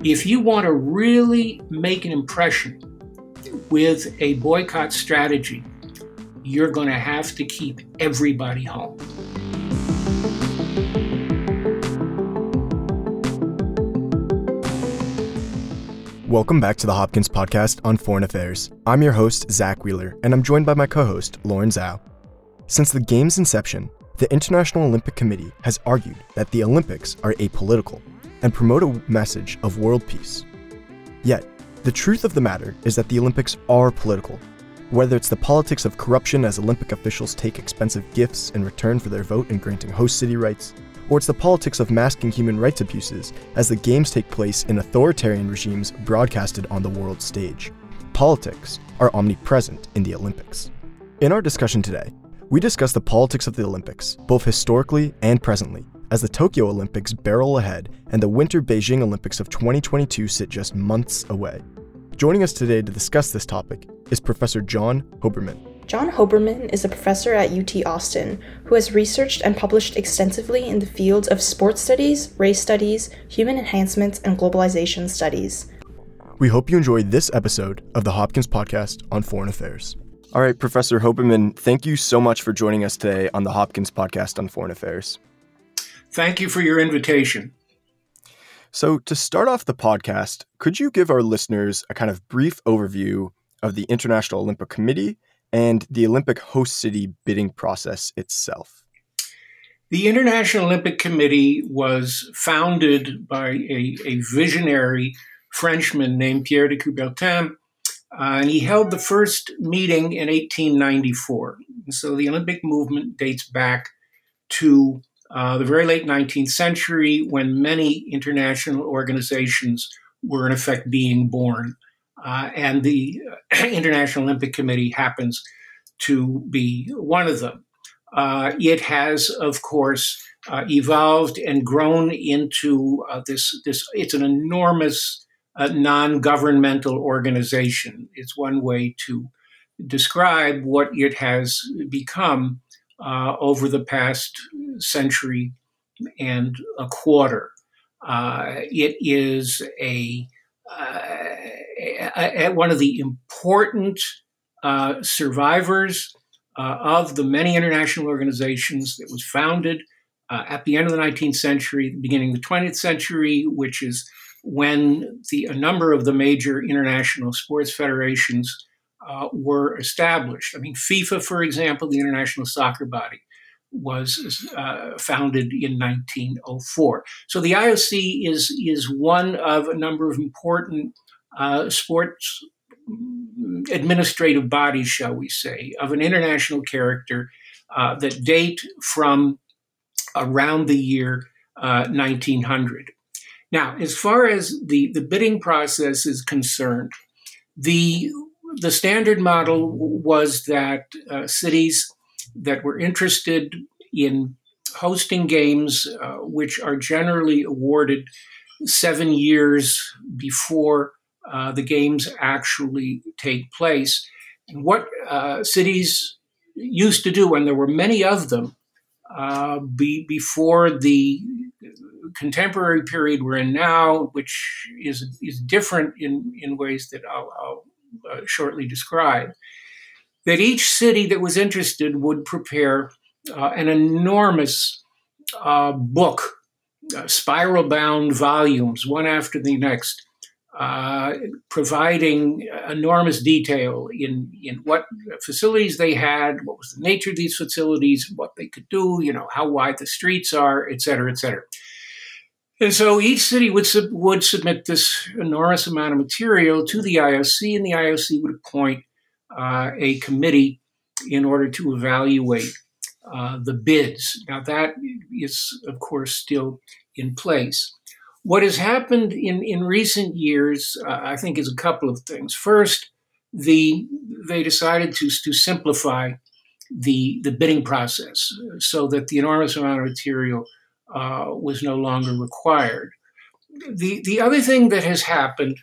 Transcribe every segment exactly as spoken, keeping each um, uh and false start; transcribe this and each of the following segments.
If you want to really make an impression with a boycott strategy, you're going to have to keep everybody home. Welcome back to the Hopkins Podcast on Foreign Affairs. I'm your host, Zach Wheeler, and I'm joined by my co-host, Lauren Zhao. Since the game's inception, the International Olympic Committee has argued that the Olympics are apolitical and promote a message of world peace. Yet, the truth of the matter is that the Olympics are political. Whether it's the politics of corruption as Olympic officials take expensive gifts in return for their vote in granting host city rights, or it's the politics of masking human rights abuses as the games take place in authoritarian regimes broadcasted on the world stage. Politics are omnipresent in the Olympics. In our discussion today, we discuss the politics of the Olympics, both historically and presently, as the Tokyo Olympics barrel ahead and the Winter Beijing Olympics of twenty twenty-two sit just months away. Joining us today to discuss this topic is Professor John Hoberman. John Hoberman is a professor at U T Austin who has researched and published extensively in the fields of sports studies, race studies, human enhancements, and globalization studies. We hope you enjoyed this episode of the Hopkins Podcast on Foreign Affairs. All right, Professor Hoberman, thank you so much for joining us today on the Hopkins Podcast on Foreign Affairs. Thank you for your invitation. So to start off the podcast, could you give our listeners a kind of brief overview of the International Olympic Committee and the Olympic host city bidding process itself? The International Olympic Committee was founded by a, a visionary Frenchman named Pierre de Coubertin, uh, and he held the first meeting in eighteen ninety-four. So the Olympic movement dates back to uh, the very late nineteenth century when many international organizations were in effect being born. Uh, and the International Olympic Committee happens to be one of them. Uh, it has, of course, uh, evolved and grown into uh, this, this, it's an enormous uh, non-governmental organization. It's one way to describe what it has become uh, over the past century and a quarter. Uh, it is a Uh, one of the important uh, survivors uh, of the many international organizations that was founded uh, at the end of the nineteenth century, the beginning of the twentieth century, which is when the, a number of the major international sports federations uh, were established. I mean, FIFA, for example, the international soccer body, was uh, founded in nineteen oh four. So the I O C is, is one of a number of important uh, sports administrative bodies, shall we say, of an international character uh, that date from around the year uh, nineteen hundred. Now, as far as the, the bidding process is concerned, the, the standard model was that uh, cities that were interested in hosting games, uh, which are generally awarded seven years before uh, the games actually take place. And what uh, cities used to do, and there were many of them uh, be, before the contemporary period we're in now, which is is different in, in ways that I'll, I'll uh, shortly describe, that each city that was interested would prepare uh, an enormous uh, book, uh, spiral-bound volumes, one after the next, uh, providing enormous detail in, in what facilities they had, what was the nature of these facilities, what they could do, you know, how wide the streets are, et cetera, et cetera. And so each city would sub- would submit this enormous amount of material to the I O C, and the I O C would appoint uh, a committee in order to evaluate uh, the bids. Now, that is, of course, still in place. What has happened in, in recent years, uh, I think, is a couple of things. First, the they decided to, to simplify the, the bidding process so that the enormous amount of material uh, was no longer required. The, the other thing that has happened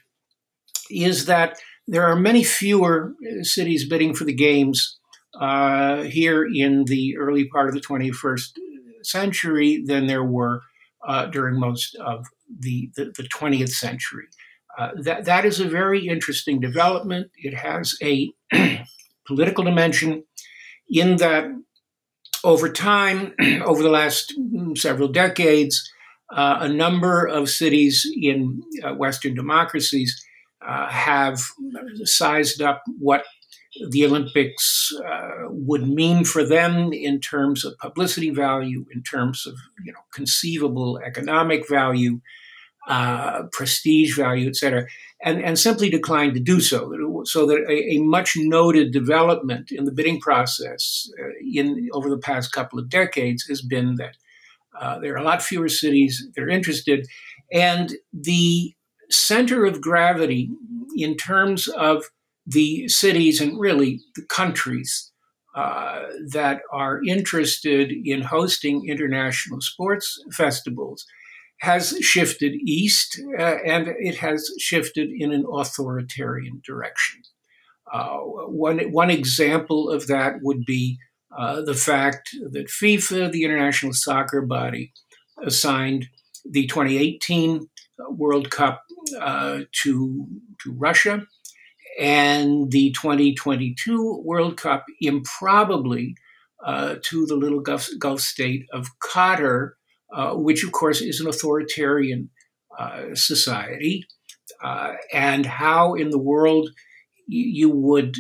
is that there are many fewer cities bidding for the games uh, here in the early part of the twenty-first century than there were uh, during most of the, the, the twentieth century. Uh, that, that is a very interesting development. It has a political dimension in that over time, over the last several decades, uh, a number of cities in uh, Western democracies uh, have sized up what the Olympics uh, would mean for them in terms of publicity value, in terms of you know conceivable economic value, uh, prestige value, et cetera, and, and simply declined to do so. So that a, a much noted development in the bidding process uh, in over the past couple of decades has been that uh, there are a lot fewer cities that are interested, and the center of gravity in terms of the cities and really the countries uh, that are interested in hosting international sports festivals has shifted east, uh, and it has shifted in an authoritarian direction. Uh, one, one example of that would be uh, the fact that FIFA, the international soccer body, assigned the twenty eighteen World Cup uh, to, to Russia, and the twenty twenty-two World Cup improbably uh, to the little Gulf, Gulf state of Qatar, uh, which of course is an authoritarian uh, society. Uh, and how in the world you would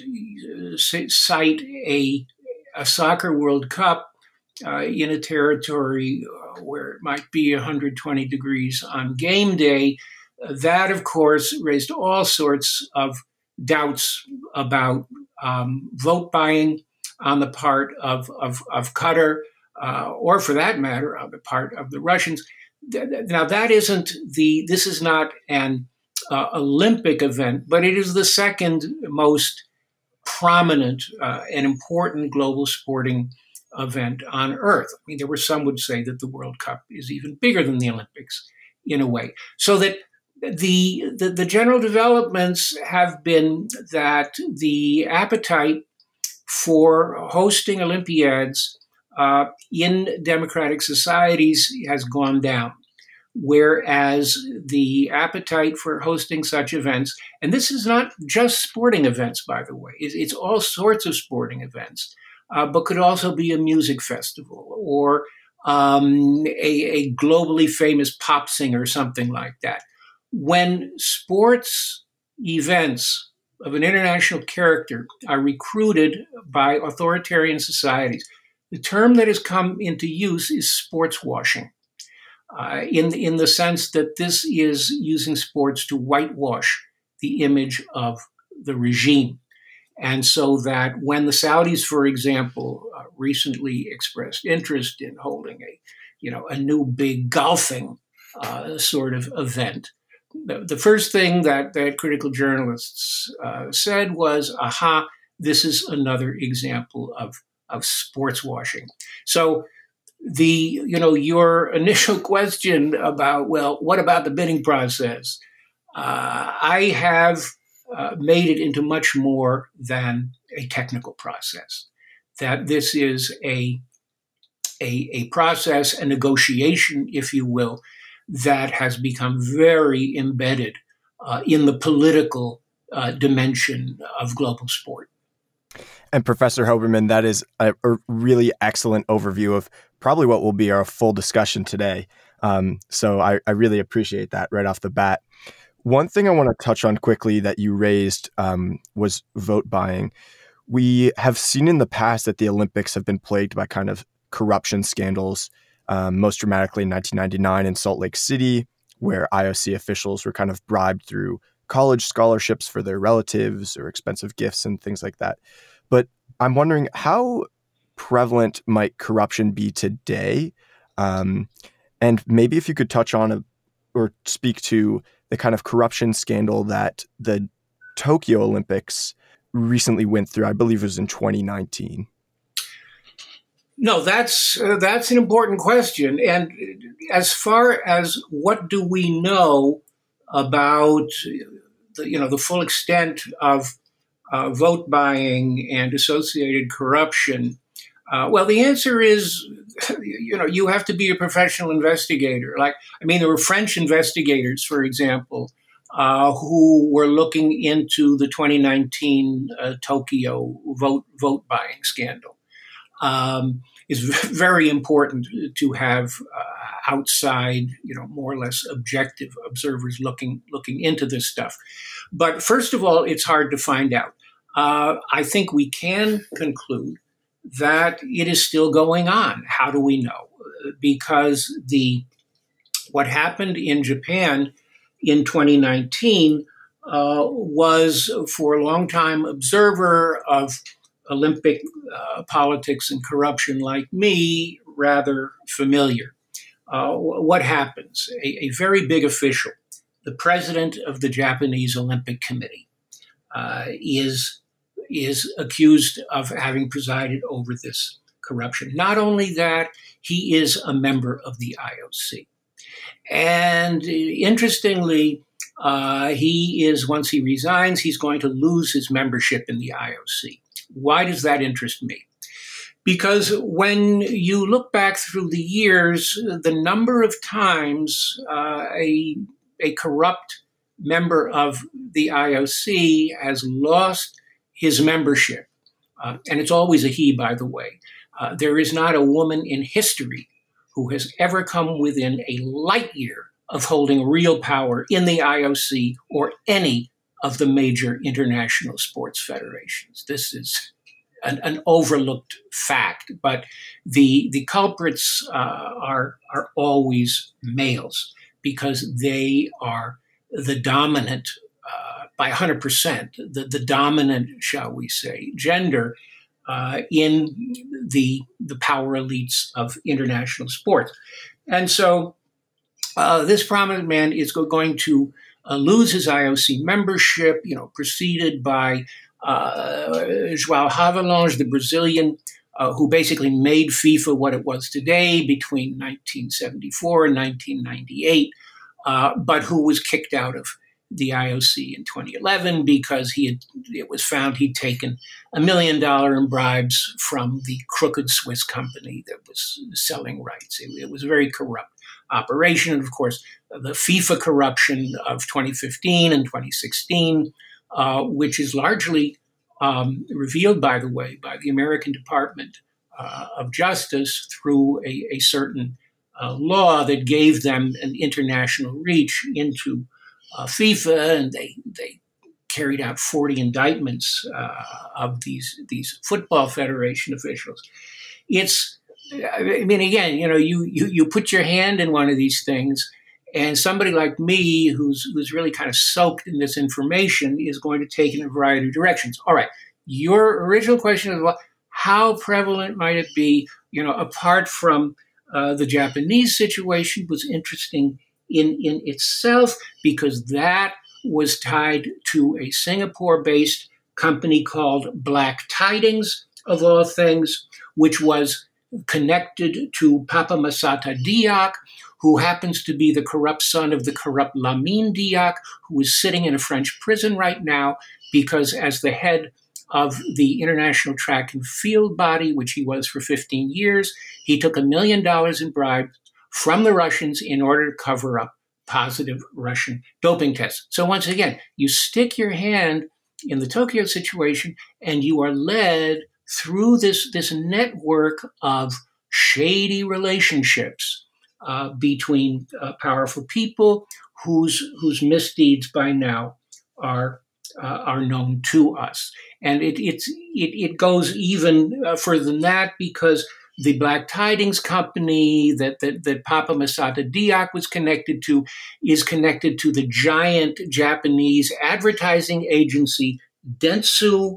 cite a, a soccer World Cup uh, in a territory where it might be one hundred twenty degrees on game day, that of course raised all sorts of doubts about um, vote buying on the part of, of, of Qatar, uh, or for that matter, on the part of the Russians. Now, that isn't the, this is not an uh, Olympic event, but it is the second most prominent uh, and important global sporting event on earth. I mean, there were some would say that the World Cup is even bigger than the Olympics in a way. So that The, the the general developments have been that the appetite for hosting Olympiads uh, in democratic societies has gone down, whereas the appetite for hosting such events, and this is not just sporting events, by the way, it's, it's all sorts of sporting events, uh, but could also be a music festival or um, a, a globally famous pop singer, something like that. When sports events of an international character are recruited by authoritarian societies, the term that has come into use is sports washing, uh, in, in the sense that this is using sports to whitewash the image of the regime. And so that when the Saudis, for example, uh, recently expressed interest in holding a, you know, a new big golfing uh, sort of event, The, the first thing that, that critical journalists uh, said was, aha, this is another example of, of sports washing. So the, you know, your initial question about, well, what about the bidding process? Uh, I have uh, made it into much more than a technical process, that this is a, a, a process, a negotiation, if you will, that has become very embedded uh, in the political uh, dimension of global sport. And Professor Hoberman, that is a, a really excellent overview of probably what will be our full discussion today. Um, so I, I really appreciate that right off the bat. One thing I want to touch on quickly that you raised um, was vote buying. We have seen in the past that the Olympics have been plagued by kind of corruption scandals. Um, most dramatically in nineteen ninety-nine in Salt Lake City, where I O C officials were kind of bribed through college scholarships for their relatives or expensive gifts and things like that. But I'm wondering, how prevalent might corruption be today? Um, and maybe if you could touch on a, or speak to the kind of corruption scandal that the Tokyo Olympics recently went through. I believe it was in twenty nineteen. No, that's uh, that's an important question. And as far as what do we know about the, you know, the full extent of uh, vote buying and associated corruption, Uh, well, the answer is, you know, you have to be a professional investigator. Like, I mean, there were French investigators, for example, uh, who were looking into the twenty nineteen uh, Tokyo vote vote buying scandal. Um, it's very important to have uh, outside, you know, more or less objective observers looking looking into this stuff. But first of all, it's hard to find out. Uh, I think we can conclude that it is still going on. How do we know? Because the what happened in Japan in twenty nineteen uh, was, for a long time, observer of Olympic uh, politics and corruption like me, rather familiar. Uh, what happens? A, a very big official, the president of the Japanese Olympic Committee, uh, is, is accused of having presided over this corruption. Not only that, he is a member of the I O C. And interestingly, uh, he is, once he resigns, he's going to lose his membership in the I O C. Why does that interest me? Because when you look back through the years, the number of times uh, a, a corrupt member of the I O C has lost his membership, uh, and it's always a he, by the way, uh, there is not a woman in history who has ever come within a light year of holding real power in the I O C or any of the major international sports federations. This is an, an overlooked fact, but the the culprits uh, are are always males because they are the dominant, uh, by one hundred percent, the, the dominant, shall we say, gender uh, in the the power elites of international sports. And so uh, this prominent man is going to Uh, lose his I O C membership, you know, preceded by uh, João Havelange, the Brazilian, uh, who basically made FIFA what it was today between nineteen seventy-four and nineteen ninety-eight, uh, but who was kicked out of the I O C in twenty eleven because he had, it was found he'd taken a million dollar in bribes from the crooked Swiss company that was selling rights. It, it was a very corrupt operation. And of course, the FIFA corruption of twenty fifteen and twenty sixteen, uh, which is largely um, revealed, by the way, by the American Department uh, of Justice through a, a certain uh, law that gave them an international reach into uh, FIFA, and they they carried out forty indictments uh, of these these football federation officials. It's, I mean, again, you know, you you you put your hand in one of these things, and somebody like me, who's who's really kind of soaked in this information, is going to take it in a variety of directions. All right, your original question is, well, how prevalent might it be? You know, apart from uh, the Japanese situation, was interesting in in itself because that was tied to a Singapore-based company called Black Tidings, of all things, which was connected to Papa Masata Diak, who happens to be the corrupt son of the corrupt Lamine Diak, who is sitting in a French prison right now because as the head of the International Track and Field body, which he was for fifteen years, he took a million dollars in bribes from the Russians in order to cover up positive Russian doping tests. So once again, you stick your hand in the Tokyo situation and you are led through this, this network of shady relationships uh, between uh, powerful people whose whose misdeeds by now are uh, are known to us. And it it's it, it goes even uh, further than that, because the Black Tidings company that, that, that Papa Masata Diak was connected to is connected to the giant Japanese advertising agency Dentsu,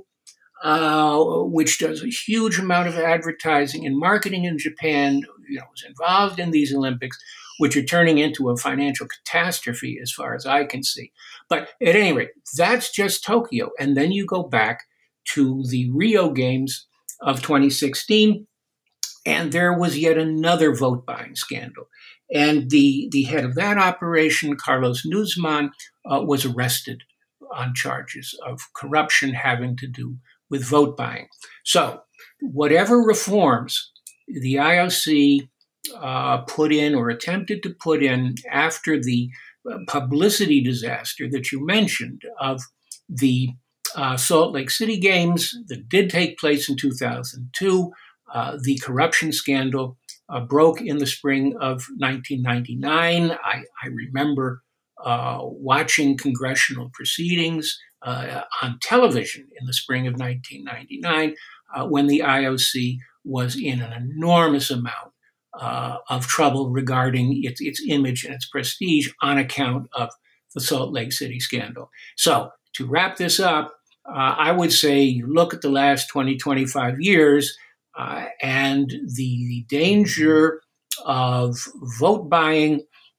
uh, which does a huge amount of advertising and marketing in Japan, you know, was involved in these Olympics, which are turning into a financial catastrophe as far as I can see. But at any rate, that's just Tokyo. And then you go back to the Rio Games of twenty sixteen, and there was yet another vote buying scandal. And the, the head of that operation, Carlos Nuzman, uh, was arrested on charges of corruption having to do with vote buying. So whatever reforms the I O C uh, put in or attempted to put in after the publicity disaster that you mentioned of the uh, Salt Lake City Games that did take place in two thousand two, uh, the corruption scandal uh, broke in the spring of nineteen ninety-nine. I, I remember uh, watching congressional proceedings uh, on television in the spring of nineteen ninety-nine uh, when the I O C was in an enormous amount uh, of trouble regarding its, its image and its prestige on account of the Salt Lake City scandal. So to wrap this up, uh, I would say you look at the last twenty, twenty-five years uh, and the, the danger of vote buying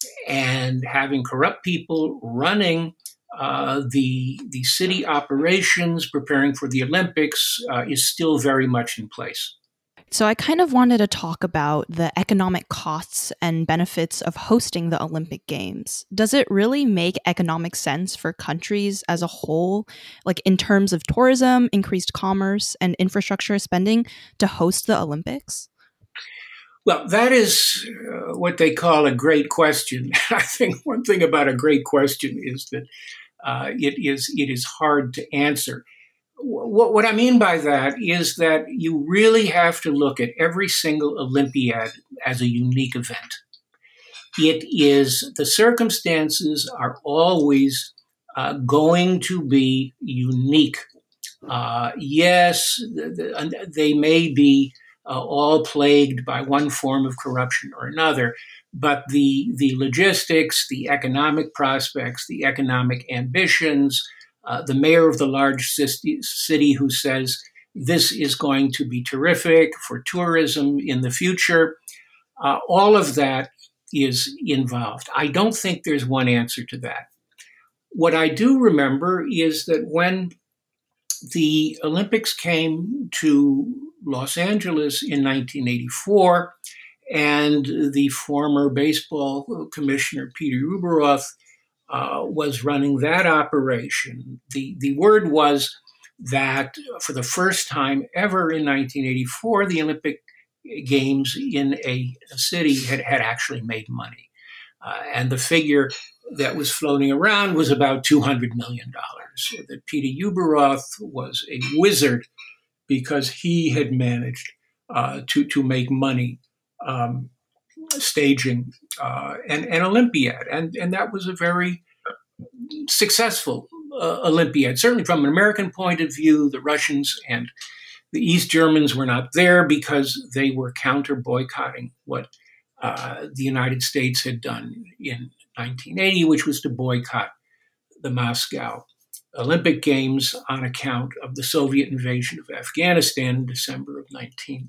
and having corrupt people running uh, the, the city operations, preparing for the Olympics, uh, is still very much in place. So I kind of wanted to talk about the economic costs and benefits of hosting the Olympic Games. Does it really make economic sense for countries as a whole, like in terms of tourism, increased commerce, and infrastructure spending, to host the Olympics? Well, that is uh, what they call a great question. I think one thing about a great question is that uh, it is it is hard to answer. What, what I mean by that is that you really have to look at every single Olympiad as a unique event. It is, the circumstances are always uh, going to be unique. Uh, yes, the, the, they may be uh, all plagued by one form of corruption or another, but the, the logistics, the economic prospects, the economic ambitions, Uh, the mayor of the large city who says this is going to be terrific for tourism in the future, uh, all of that is involved. I don't think there's one answer to that. What I do remember is that when the Olympics came to Los Angeles in nineteen eighty-four, and the former baseball commissioner, Peter Ueberroth, Uh, was running that operation. The, the word was that for the first time ever in nineteen eighty-four, the Olympic Games in a, a city had, had actually made money. Uh, and the figure that was floating around was about two hundred million dollars. So that Peter Ueberroth was a wizard because he had managed uh, to, to make money um, staging uh, an, an Olympiad. And, and that was a very successful uh, Olympiad. Certainly from an American point of view, the Russians and the East Germans were not there because they were counter-boycotting what uh, the United States had done in nineteen eighty, which was to boycott the Moscow Olympic Games on account of the Soviet invasion of Afghanistan in December of nineteen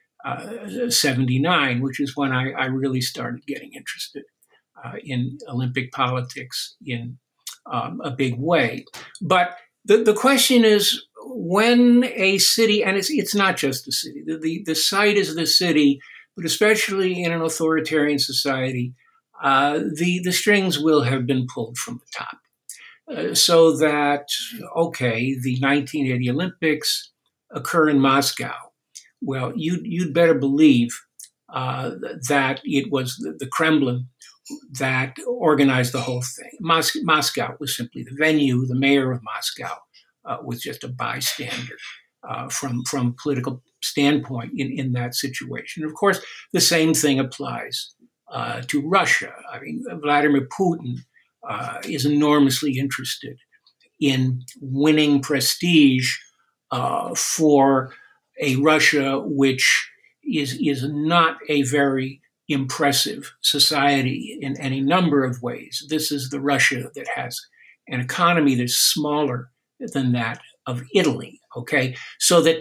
seventy-nine, which is when I, I really started getting interested uh, in Olympic politics in um, a big way. But the, the question is, when a city, and it's it's not just the city, the, the, the site is the city, but especially in an authoritarian society, uh, the, the strings will have been pulled from the top. Uh, so that, okay, the nineteen eighty Olympics occur in Moscow. Well, you'd, you'd better believe uh, that it was the, the Kremlin that organized the whole thing. Mos- Moscow was simply the venue. The mayor of Moscow uh, was just a bystander uh, from, from a political standpoint in, in that situation. Of course, the same thing applies uh, to Russia. I mean, Vladimir Putin uh, is enormously interested in winning prestige uh, for a Russia which is is not a very impressive society in any number of ways. This is the Russia that has an economy that's smaller than that of Italy, okay? So that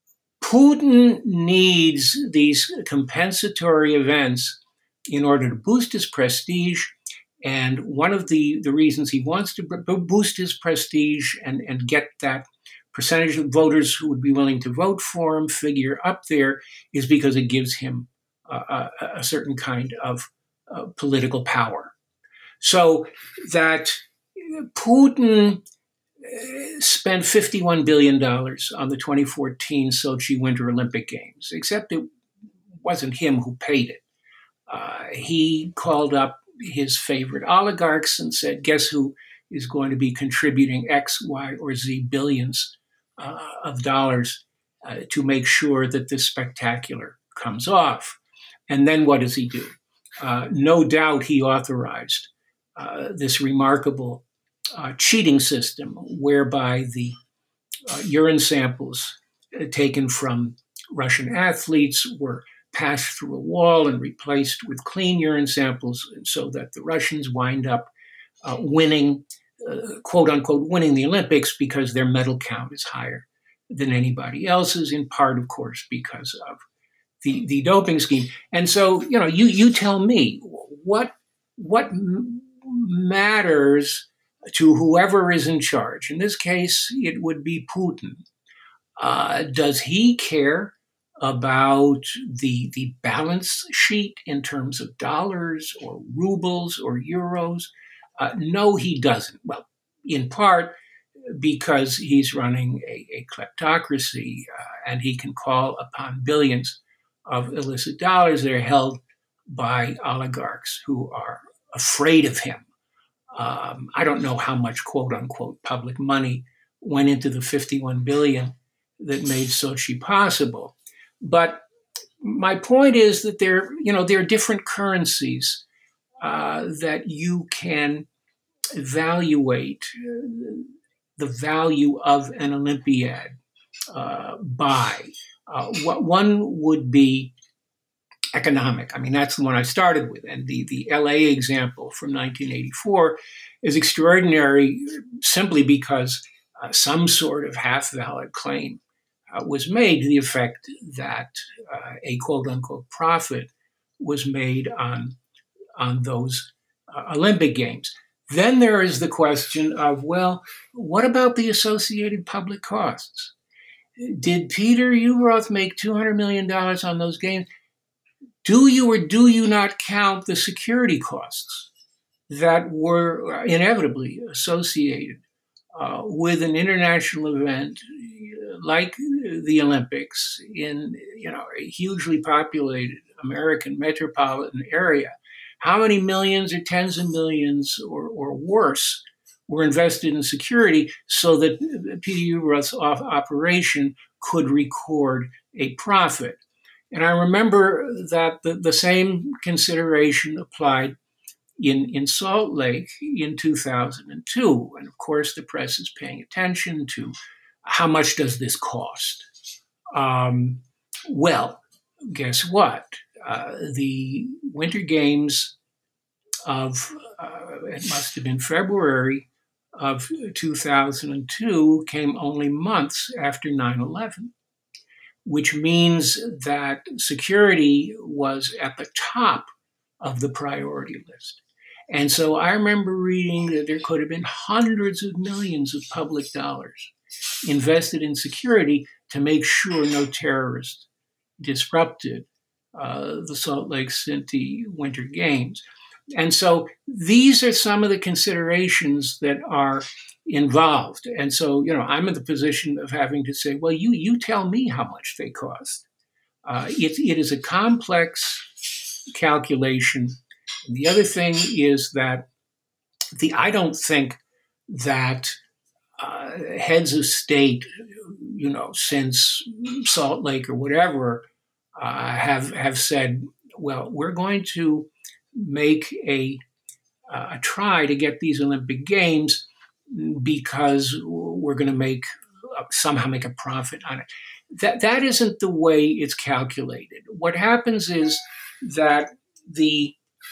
Putin needs these compensatory events in order to boost his prestige. And one of the, the reasons he wants to b- boost his prestige and, and get that percentage of voters who would be willing to vote for him figure up there is because it gives him uh, a, a certain kind of uh, political power. So that Putin spent fifty-one billion dollars on the twenty fourteen Sochi Winter Olympic Games, except it wasn't him who paid it. Uh, he called up his favorite oligarchs and said, guess who is going to be contributing X, Y, or Z billions uh, of dollars uh, to make sure that this spectacular comes off. And then what does he do? Uh, no doubt he authorized uh, this remarkable uh, cheating system whereby the uh, urine samples uh, taken from Russian athletes were passed through a wall and replaced with clean urine samples so that the Russians wind up uh, winning, uh, quote unquote, winning the Olympics because their medal count is higher than anybody else's, in part, of course, because of the, the doping scheme. And so, you know, you, you tell me what, what m- matters to whoever is in charge. In this case, it would be Putin. Uh, does he care about the the balance sheet in terms of dollars or rubles or euros? Uh, no, he doesn't. Well, in part because he's running a, a kleptocracy uh, and he can call upon billions of illicit dollars that are held by oligarchs who are afraid of him. Um, I don't know how much quote unquote public money went into the fifty-one billion that made Sochi possible. But my point is that there, you know, there are different currencies uh, that you can evaluate the value of an Olympiad uh, by. Uh, what one would be economic. I mean, that's the one I started with. And the, the L A example from nineteen eighty-four is extraordinary simply because uh, some sort of half-valid claim Uh, was made to the effect that uh, a quote-unquote profit was made on, on those uh, Olympic Games. Then there is the question of, well, what about the associated public costs? Did Peter Ueberroth make two hundred million dollars on those games? Do you or do you not count the security costs that were inevitably associated uh, with an international event like the Olympics in, you know, a hugely populated American metropolitan area? How many millions or tens of millions or, or worse were invested in security so that Peter Ueberroth's operation could record a profit? And I remember that the, the same consideration applied in, in Salt Lake in two thousand two. And of course, the press is paying attention to how much does this cost? Um, well, guess what? Uh, the Winter Games of, uh, it must have been February of two thousand two, came only months after nine eleven, which means that security was at the top of the priority list. And so I remember reading that there could have been hundreds of millions of public dollars invested in security to make sure no terrorist disrupted uh, the Salt Lake City Winter Games. And so these are some of the considerations that are involved. And so, you know, I'm in the position of having to say, well, you you tell me how much they cost. Uh, it, it is a complex calculation. And the other thing is that the I don't think that uh, heads of state, you know, since Salt Lake or whatever, uh, have have said, well, we're going to make a, uh, a try to get these Olympic Games because we're going to make uh, somehow make a profit on it. That that isn't the way it's calculated. What happens is that the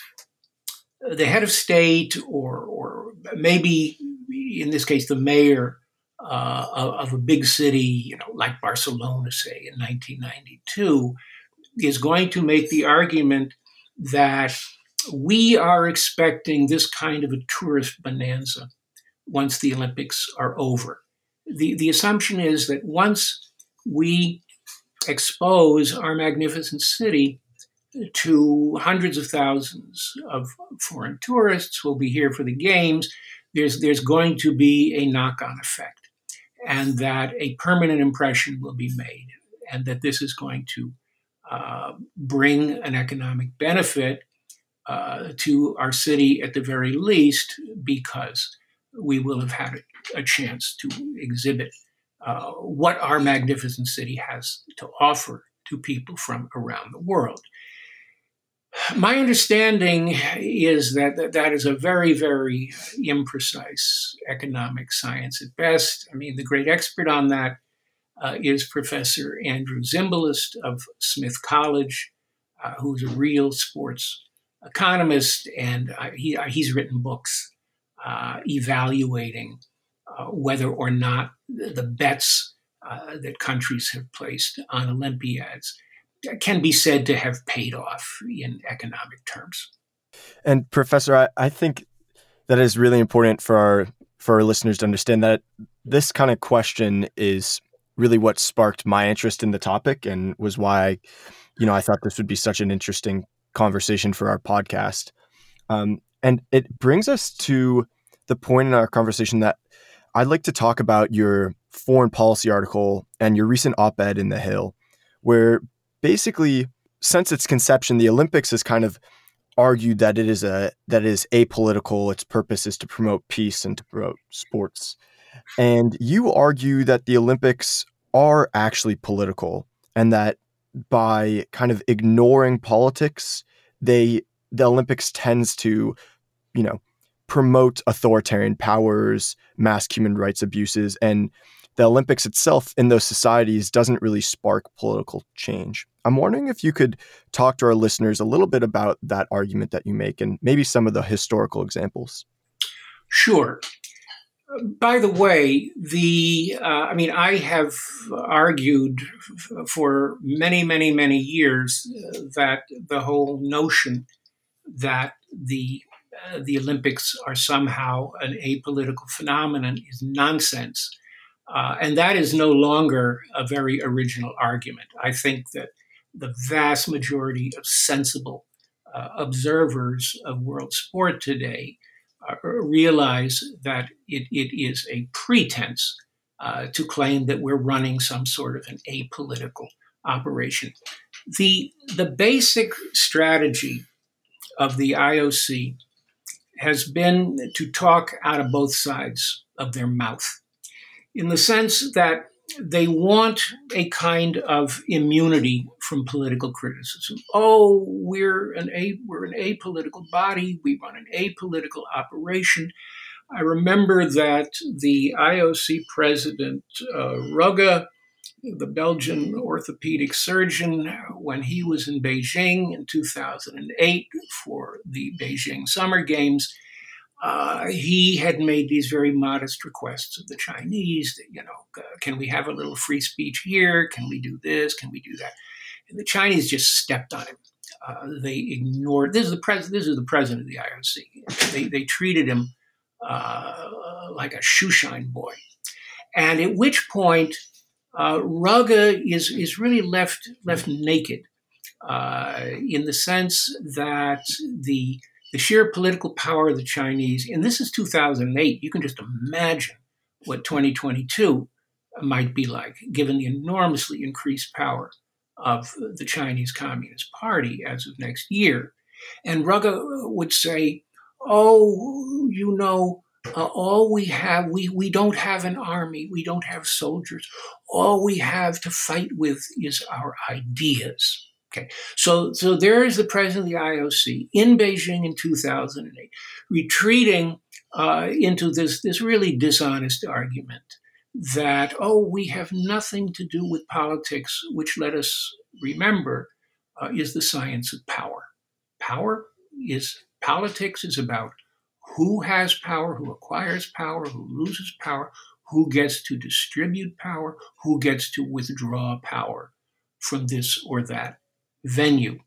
the head of state, or or maybe in this case the mayor uh, of, of a big city, you know, like Barcelona, say in nineteen ninety-two, is going to make the argument that we are expecting this kind of a tourist bonanza once the Olympics are over. The, the assumption is that once we expose our magnificent city to hundreds of thousands of foreign tourists who will be here for the games, there's there's going to be a knock-on effect, and that a permanent impression will be made, and that this is going to uh, bring an economic benefit uh, to our city at the very least, because we will have had a, a chance to exhibit uh, what our magnificent city has to offer to people from around the world. My understanding is that that, that is a very, very imprecise economic science at best. I mean, the great expert on that uh, is Professor Andrew Zimbalist of Smith College, uh, who's a real sports economist, and uh, he, uh, he's written books uh, evaluating uh, whether or not the bets uh, that countries have placed on Olympiads can be said to have paid off in economic terms. And Professor, I, I think that is really important for our for our listeners to understand that this kind of question is really what sparked my interest in the topic, and was why, you know, I thought this would be such an interesting conversation for our podcast. Um, and it brings us to the point in our conversation that I'd like to talk about your foreign policy article and your recent op-ed in The Hill, where basically, since its conception, the Olympics has kind of argued that it is a that it is apolitical. Its purpose is to promote peace and to promote sports. And you argue that the Olympics are actually political, and that by kind of ignoring politics, they the Olympics tends to, you know, promote authoritarian powers, mass human rights abuses, and the Olympics itself in those societies doesn't really spark political change. I'm wondering if you could talk to our listeners a little bit about that argument that you make, and maybe some of the historical examples. Sure. By the way, the uh, I mean, I have argued f- for many, many, many years uh, that the whole notion that the uh, the Olympics are somehow an apolitical phenomenon is nonsense. Uh, and that is no longer a very original argument. I think that the vast majority of sensible uh, observers of world sport today uh, realize that it, it is a pretense uh, to claim that we're running some sort of an apolitical operation. The, the basic strategy of the I O C has been to talk out of both sides of their mouth, in the sense that they want a kind of immunity from political criticism. Oh, we're an a we're an apolitical body. We run an apolitical operation. I remember that the I O C president, uh, Rugge, the Belgian orthopedic surgeon, when he was in Beijing in two thousand eight for the Beijing Summer Games, Uh, he had made these very modest requests of the Chinese that, you know, uh, can we have a little free speech here? Can we do this? Can we do that? And the Chinese just stepped on him. Uh, they ignored, this is the president, this is the president of the I O C. They, they treated him uh, like a shoeshine boy. And at which point, uh, Rugge is, is really left, left naked uh, in the sense that the The sheer political power of the Chinese, and this is two thousand eight, you can just imagine what twenty twenty-two might be like, given the enormously increased power of the Chinese Communist Party as of next year. And Rugge would say, oh, you know, uh, all we have, we, we don't have an army, we don't have soldiers. All we have to fight with is our ideas. Okay, so so there is the president of the I O C in Beijing in two thousand eight, retreating uh, into this, this really dishonest argument that, oh, we have nothing to do with politics, which, let us remember, uh, is the science of power. Power is, politics is about who has power, who acquires power, who loses power, who gets to distribute power, who gets to withdraw power from this or that venue.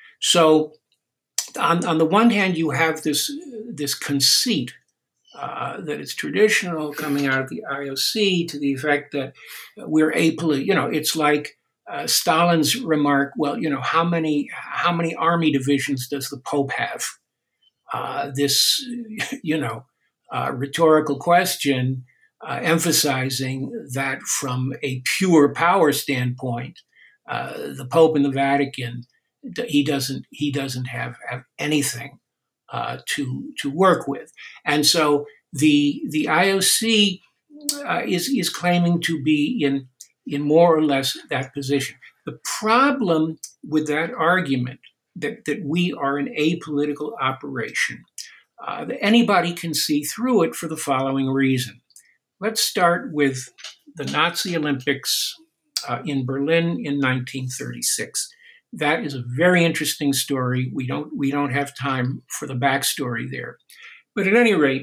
So on, on the one hand, you have this, this conceit uh, that it's traditional coming out of the I O C to the effect that we're apolitical. You know, it's like uh, Stalin's remark, well, you know, how many, how many army divisions does the Pope have? Uh, this, you know, uh, rhetorical question uh, emphasizing that from a pure power standpoint, uh, the Pope and the Vatican, he doesn't he doesn't have, have anything uh, to to work with, and so the the I O C uh, is is claiming to be in in more or less that position. The problem with that argument that that we are an apolitical operation, uh, that anybody can see through it for the following reason. Let's start with the Nazi Olympics uh, in Berlin in nineteen thirty-six. That is a very interesting story. We don't we don't have time for the backstory there, but at any rate,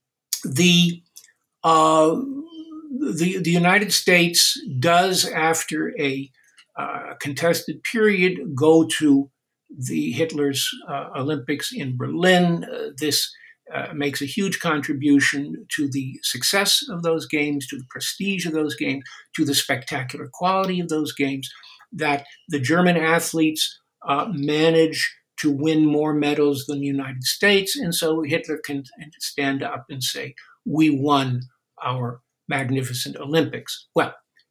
the uh, the the United States does, after a uh, contested period, go to the Hitler's uh, Olympics in Berlin. Uh, this uh, makes a huge contribution to the success of those games, to the prestige of those games, to the spectacular quality of those games, that the German athletes uh, manage to win more medals than the United States. And so Hitler can stand up and say, we won our magnificent Olympics. Well,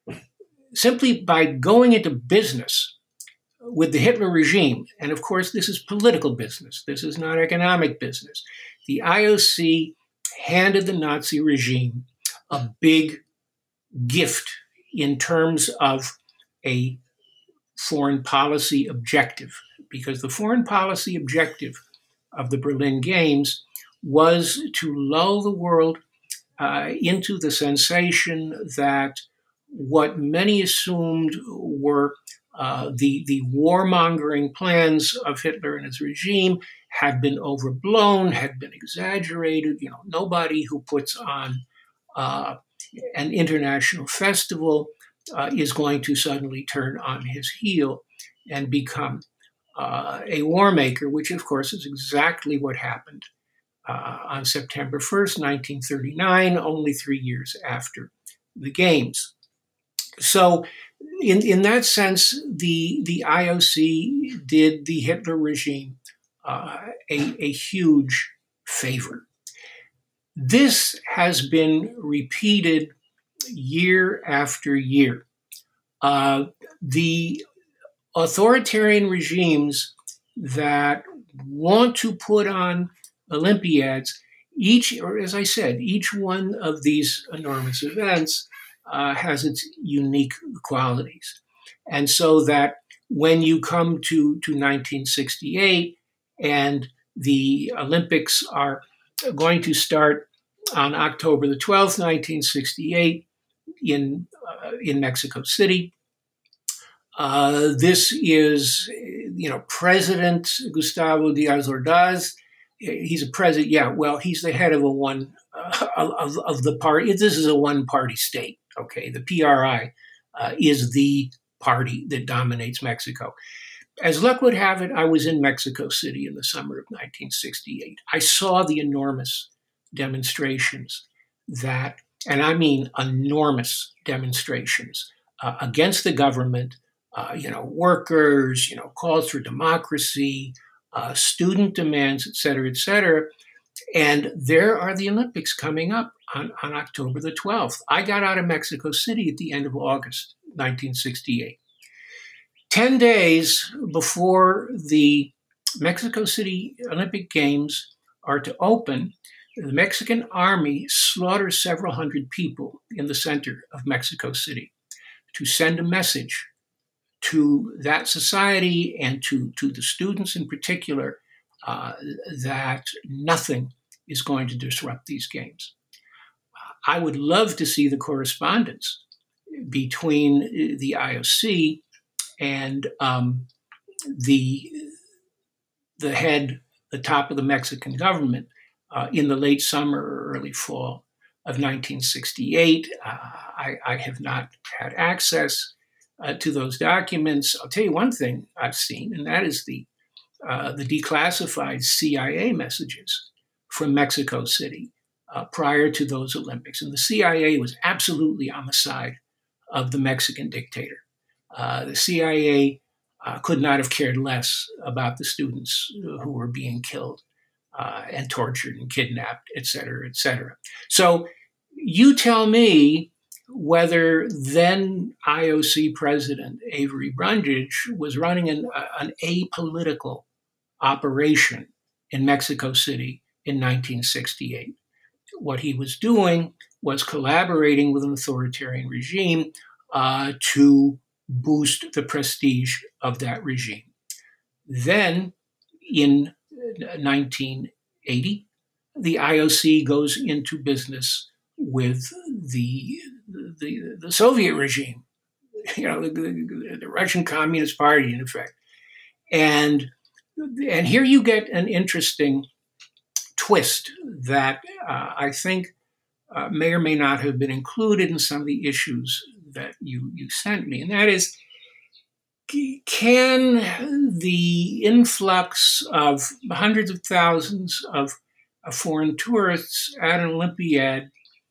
simply by going into business with the Hitler regime, and of course this is political business, this is not economic business, the I O C handed the Nazi regime a big gift in terms of a foreign policy objective, because the foreign policy objective of the Berlin Games was to lull the world uh, into the sensation that what many assumed were uh, the, the warmongering plans of Hitler and his regime had been overblown, had been exaggerated. You know, nobody who puts on uh, an international festival uh, is going to suddenly turn on his heel and become uh, a war maker, which of course is exactly what happened uh, on September first, nineteen thirty-nine, only three years after the Games. So in, in that sense, the, the I O C did the Hitler regime uh, a, a huge favor. This has been repeated year after year. Uh, the authoritarian regimes that want to put on Olympiads, each, or as I said, each one of these enormous events uh, has its unique qualities. And so that when you come to, to nineteen sixty-eight and the Olympics are going to start on October the twelfth, nineteen sixty-eight, in uh, in Mexico City. Uh, this is, you know, President Gustavo Díaz Ordaz. He's a president. Yeah, well, he's the head of a one uh, of, of the party. This is a one-party state. Okay, the P R I uh, is the party that dominates Mexico. As luck would have it, I was in Mexico City in the summer of nineteen sixty-eight. I saw the enormous demonstrations that, and I mean enormous demonstrations uh, against the government, uh, you know, workers, you know, calls for democracy, uh, student demands, et cetera, et cetera. And there are the Olympics coming up on, on October the twelfth. I got out of Mexico City at the end of August, nineteen sixty-eight. Ten days before the Mexico City Olympic Games are to open, the Mexican army slaughters several hundred people in the center of Mexico City to send a message to that society and to, to the students in particular uh, that nothing is going to disrupt these games. I would love to see the correspondence between the I O C and um, the, the head, the top of the Mexican government uh, in the late summer or early fall of nineteen sixty-eight. Uh, I, I have not had access uh, to those documents. I'll tell you one thing I've seen, and that is the uh, the declassified C I A messages from Mexico City uh, prior to those Olympics. And the C I A was absolutely on the side of the Mexican dictator. Uh, the C I A uh, could not have cared less about the students who were being killed uh, and tortured and kidnapped, et cetera, et cetera. So you tell me whether then I O C President Avery Brundage was running an, uh, an apolitical operation in Mexico City in nineteen sixty-eight. What he was doing was collaborating with an authoritarian regime uh, to boost the prestige of that regime. Then in nineteen eighty, the I O C goes into business with the the, the Soviet regime, you know, the, the, the Russian Communist Party, in effect. And, and here you get an interesting twist that uh, I think uh, may or may not have been included in some of the issues that you, you sent me. And that is, can the influx of hundreds of thousands of, of foreign tourists at an Olympiad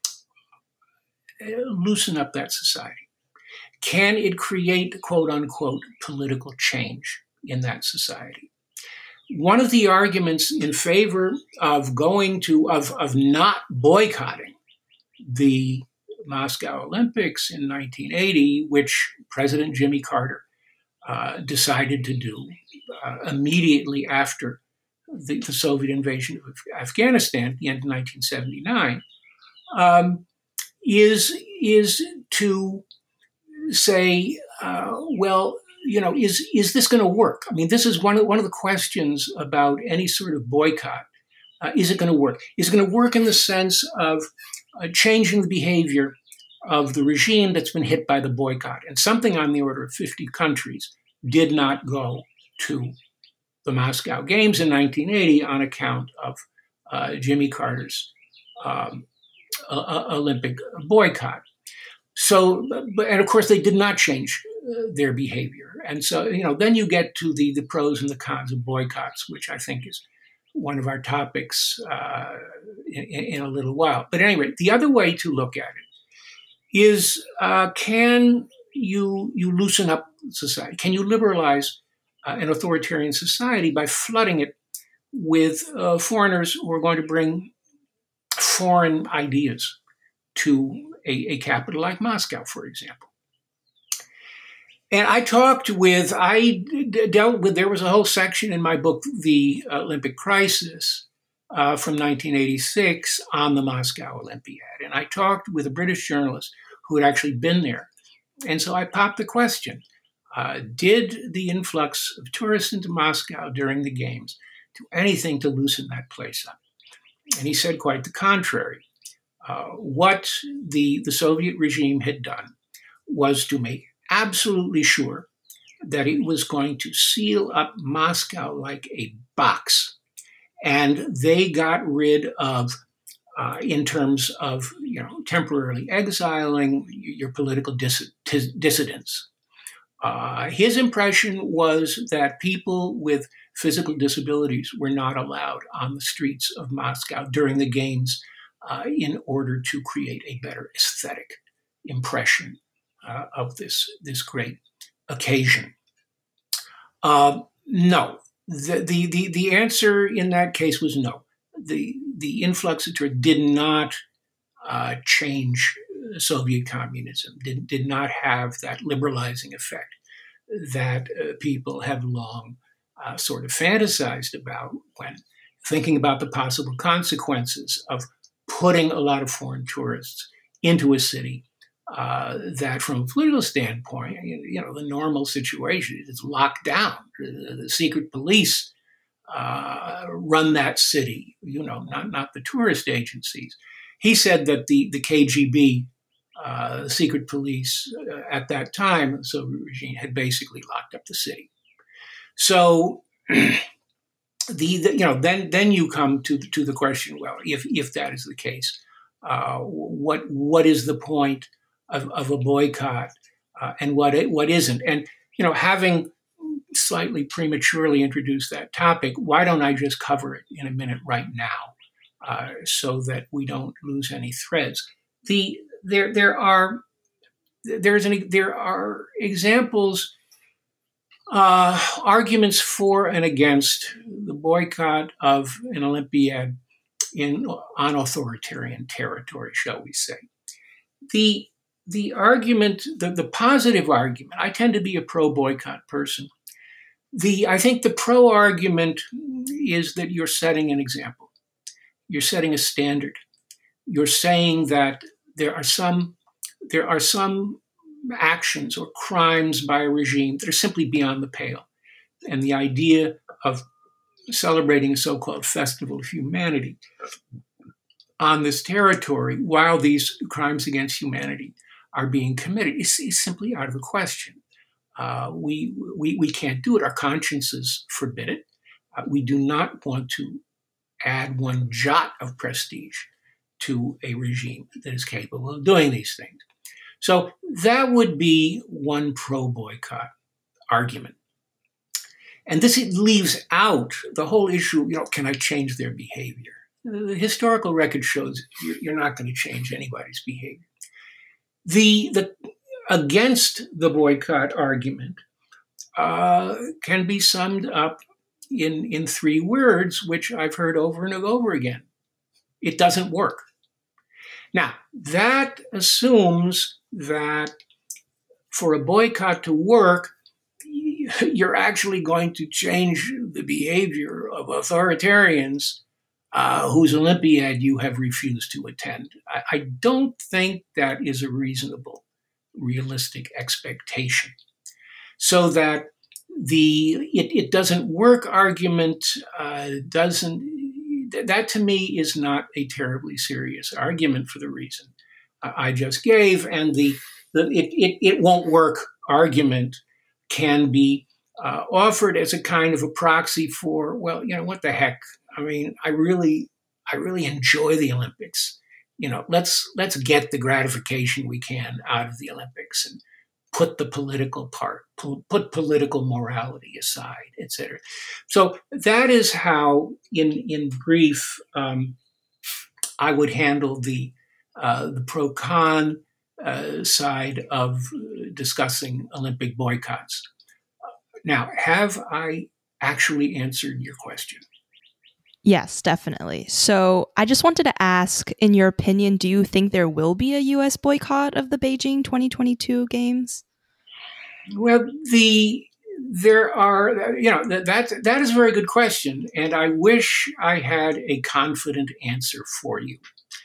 loosen up that society? Can it create, quote unquote, political change in that society? One of the arguments in favor of going to, of, of not boycotting the Moscow Olympics in nineteen eighty, which President Jimmy Carter uh, decided to do uh, immediately after the, the Soviet invasion of Afghanistan at the end of nineteen seventy-nine, um, is, is to say, uh, well, you know, is is this going to work? I mean, this is one of one of the questions about any sort of boycott. Uh, is it going to work? Is it going to work in the sense of uh, changing the behavior of the regime that's been hit by the boycott? And something on the order of fifty countries did not go to the Moscow Games in nineteen eighty on account of uh, Jimmy Carter's um, uh, Olympic boycott. So, but, and of course, they did not change uh, their behavior. And so, you know, then you get to the, the pros and the cons of boycotts, which I think is one of our topics uh, in, in a little while. But anyway, the other way to look at it is, uh, can you, you loosen up society? Can you liberalize uh, an authoritarian society by flooding it with uh, foreigners who are going to bring foreign ideas to a, a capital like Moscow, for example? And I talked with, I d- dealt with, there was a whole section in my book, The Olympic Crisis, uh, from nineteen eighty-six on the Moscow Olympiad. And I talked with a British journalist who had actually been there. And so I popped the question, uh, did the influx of tourists into Moscow during the Games do anything to loosen that place up? And he said quite the contrary. Uh, what the, the Soviet regime had done was to make absolutely sure that it was going to seal up Moscow like a box. And they got rid of, uh, in terms of, you know, temporarily exiling your political dis- dis- dissidents. Uh, his impression was that people with physical disabilities were not allowed on the streets of Moscow during the Games uh, in order to create a better aesthetic impression uh, of this, this great occasion. Uh, no, the, the, the, the answer in that case was no. The, the influx of tourists did not uh, change Soviet communism, did, did not have that liberalizing effect that uh, people have long uh, sort of fantasized about when thinking about the possible consequences of putting a lot of foreign tourists into a city uh, that, from a political standpoint, you know, the normal situation is locked down. The, the secret police uh, run that city, you know, not, not the tourist agencies. He said that the, the K G B, uh, the secret police uh, at that time, the Soviet regime, had basically locked up the city. So, the, the you know, then then you come to to the question: well, if if that is the case, uh, what what is the point of, of a boycott, uh, and what it, what isn't? And you know, having slightly prematurely introduced that topic, why don't I just cover it in a minute right now, uh, so that we don't lose any threads? The there there are there's an there are examples uh, arguments for and against the boycott of an Olympiad in on authoritarian territory, shall we say. The the argument, the, the positive argument, I tend to be a pro-boycott person. The I think the pro argument is that you're setting an example. You're setting a standard. You're saying that there are some there are some actions or crimes by a regime that are simply beyond the pale. And the idea of celebrating a so-called festival of humanity on this territory while these crimes against humanity are being committed is, is simply out of the question. Uh, we, we, we can't do it. Our consciences forbid it. Uh, we do not want to add one jot of prestige to a regime that is capable of doing these things. So that would be one pro-boycott argument. And this leaves out the whole issue, you know, can I change their behavior? The historical record shows you're not going to change anybody's behavior. The, the against the boycott argument uh, can be summed up in, in three words, which I've heard over and over again. It doesn't work. Now, that assumes that for a boycott to work, you're actually going to change the behavior of authoritarians uh, whose Olympiad you have refused to attend. I, I don't think that is a reasonable, realistic expectation. So that the it, it doesn't work argument uh, doesn't, that to me is not a terribly serious argument for the reason I just gave. And the, the it, it, it won't work argument can be uh, offered as a kind of a proxy for, well, you know, what the heck? I mean, I really, I really enjoy the Olympics. You know, let's let's get the gratification we can out of the Olympics and put the political part, put political morality aside, et cetera. So that is how, in in brief, um, I would handle the uh, the pro-con uh, side of discussing Olympic boycotts. Now, have I actually answered your question? Yes, definitely. So I just wanted to ask, in your opinion, do you think there will be a U S boycott of the Beijing twenty twenty-two Games? Well, the there are, you know, that, that that is a very good question, and I wish I had a confident answer for you.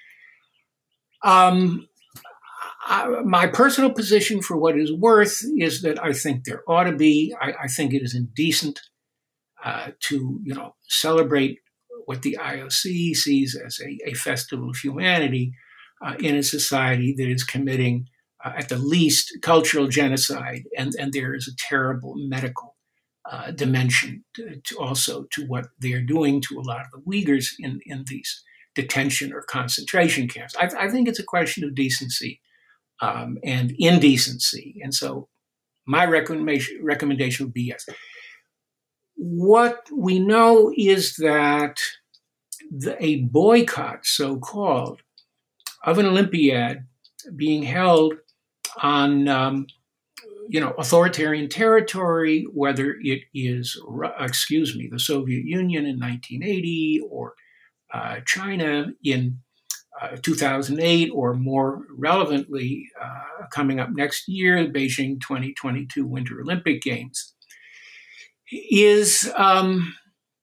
Um, I, my personal position, for what it is worth, is that I think there ought to be. I, I think it is indecent uh, to, you know, celebrate what the I O C sees as a, a festival of humanity uh, in a society that is committing, uh, at the least, cultural genocide, and, and there is a terrible medical uh, dimension to, to also to what they are doing to a lot of the Uyghurs in, in these detention or concentration camps. I, I think it's a question of decency um, and indecency, and so my recommendation recommendation would be yes. What we know is that the, a boycott, so-called, of an Olympiad being held on, um, you know, authoritarian territory, whether it is, excuse me, the Soviet Union in nineteen eighty or uh, China in uh, two thousand eight, or more relevantly, uh, coming up next year, the Beijing twenty twenty-two Winter Olympic Games, is um,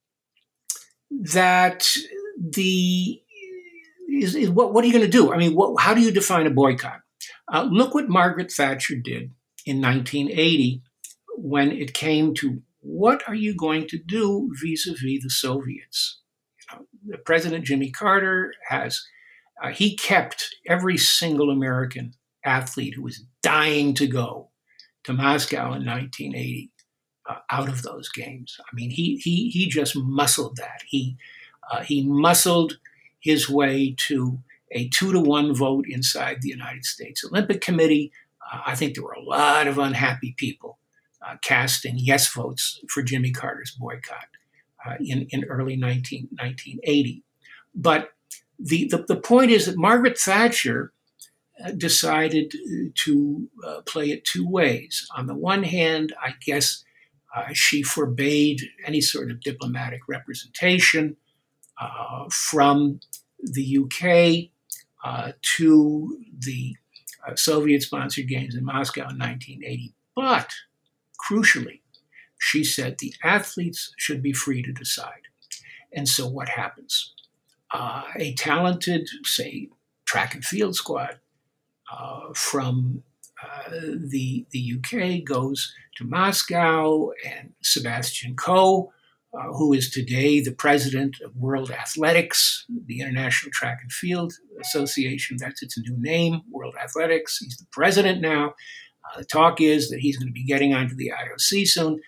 that the is, is what what are you going to do? I mean, what, how do you define a boycott? Uh, look what Margaret Thatcher did in nineteen eighty when it came to what are you going to do vis-a-vis the Soviets? You know, the President Jimmy Carter has uh, he kept every single American athlete who was dying to go to Moscow in nineteen eighty. Uh, out of those games. I mean, he he he just muscled that. He uh, he muscled his way to a two to one vote inside the United States Olympic Committee. Uh, I think there were a lot of unhappy people uh, casting yes votes for Jimmy Carter's boycott uh, in in early nineteen eighty. But the the, the point is that Margaret Thatcher uh, decided to uh, play it two ways. On the one hand, I guess, Uh, she forbade any sort of diplomatic representation uh, from the U K uh, to the uh, Soviet-sponsored games in Moscow in nineteen eighty. But, crucially, she said the athletes should be free to decide. And so what happens? Uh, a talented, say, track and field squad uh, from uh, the, the U K goes to Moscow, and Sebastian Coe, uh, who is today the president of World Athletics, the International Track and Field Association, that's its new name, World Athletics. He's the president now. Uh, the talk is that he's going to be getting onto the I O C soon.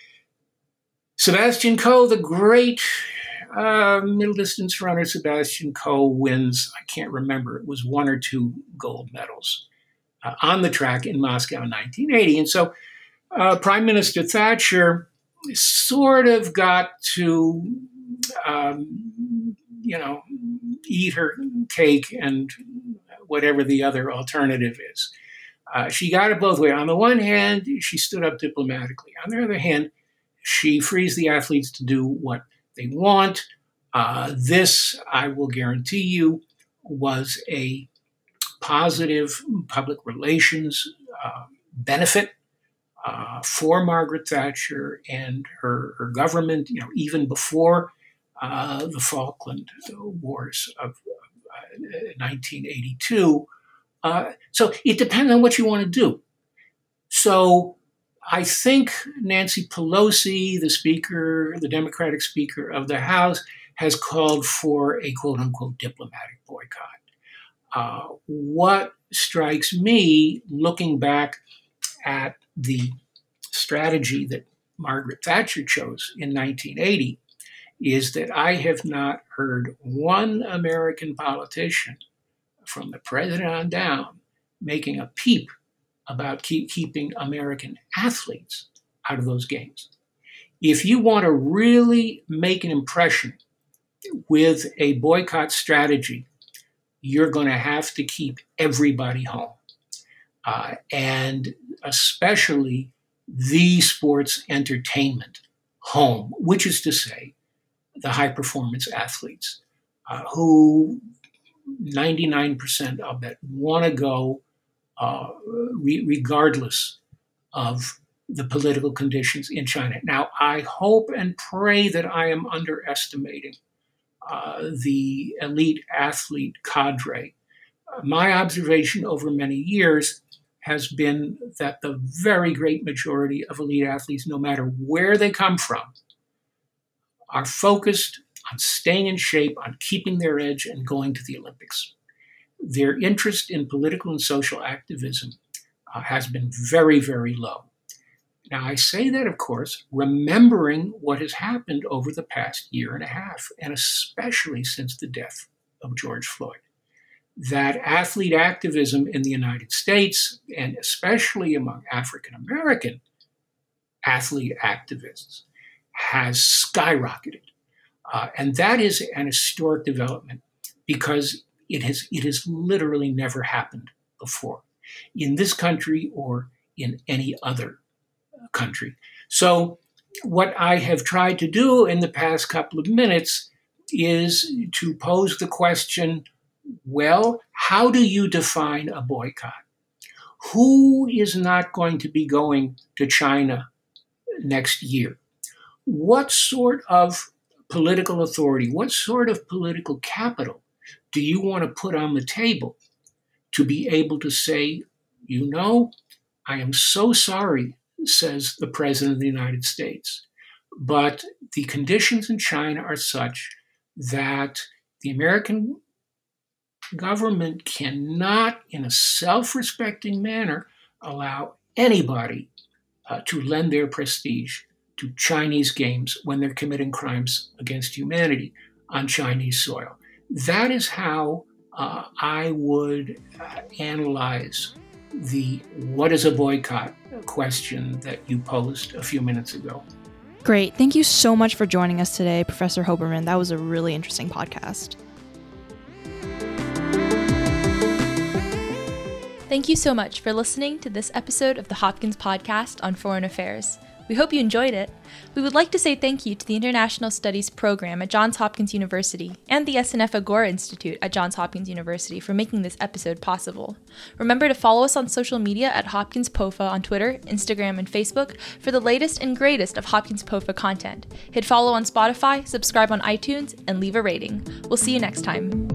Sebastian Coe, the great uh, middle distance runner, Sebastian Coe wins, I can't remember, it was one or two gold medals uh, on the track in Moscow in nineteen eighty. And so uh, Prime Minister Thatcher sort of got to, um, you know, eat her cake and whatever the other alternative is. Uh, she got it both ways. On the one hand, she stood up diplomatically. On the other hand, she frees the athletes to do what they want. Uh, this, I will guarantee you, was a positive public relations uh, benefit uh, for Margaret Thatcher and her, her government, you know, even before uh, the Falkland Wars of uh, nineteen eighty-two. Uh, so it depends on what you want to do. So I think Nancy Pelosi, the speaker, the Democratic Speaker of the House, has called for a quote-unquote diplomatic boycott. Uh, what strikes me, looking back at the strategy that Margaret Thatcher chose in nineteen eighty, is that I have not heard one American politician, from the president on down, making a peep about keep, keeping American athletes out of those games. If you want to really make an impression with a boycott strategy, you're going to have to keep everybody home, uh, and especially the sports entertainment home, which is to say the high-performance athletes uh, who ninety-nine percent of that want to go uh, re- regardless of the political conditions in China. Now, I hope and pray that I am underestimating uh, the elite athlete cadre. Uh, my observation over many years has been that the very great majority of elite athletes, no matter where they come from, are focused on staying in shape, on keeping their edge, and going to the Olympics. Their interest in political and social activism uh, has been very, very low. Now, I say that, of course, remembering what has happened over the past year and a half, and especially since the death of George Floyd. That athlete activism in the United States, and especially among African American athlete activists, has skyrocketed. Uh, and that is an historic development because it has it has literally never happened before in this country or in any other country. So what I have tried to do in the past couple of minutes is to pose the question, well, how do you define a boycott? Who is not going to be going to China next year? What sort of political authority, what sort of political capital do you want to put on the table to be able to say, you know, I am so sorry, says the President of the United States, but the conditions in China are such that the American government cannot, in a self-respecting manner, allow anybody uh, to lend their prestige to Chinese games when they're committing crimes against humanity on Chinese soil. That is how uh, I would uh, analyze the what is a boycott question that you posed a few minutes ago. Great. Thank you so much for joining us today, Professor Hoberman. That was a really interesting podcast. Thank you so much for listening to this episode of the Hopkins Podcast on Foreign Affairs. We hope you enjoyed it. We would like to say thank you to the International Studies Program at Johns Hopkins University and the S N F Agora Institute at Johns Hopkins University for making this episode possible. Remember to follow us on social media at Hopkins P O F A on Twitter, Instagram, and Facebook for the latest and greatest of Hopkins P O F A content. Hit follow on Spotify, subscribe on iTunes, and leave a rating. We'll see you next time.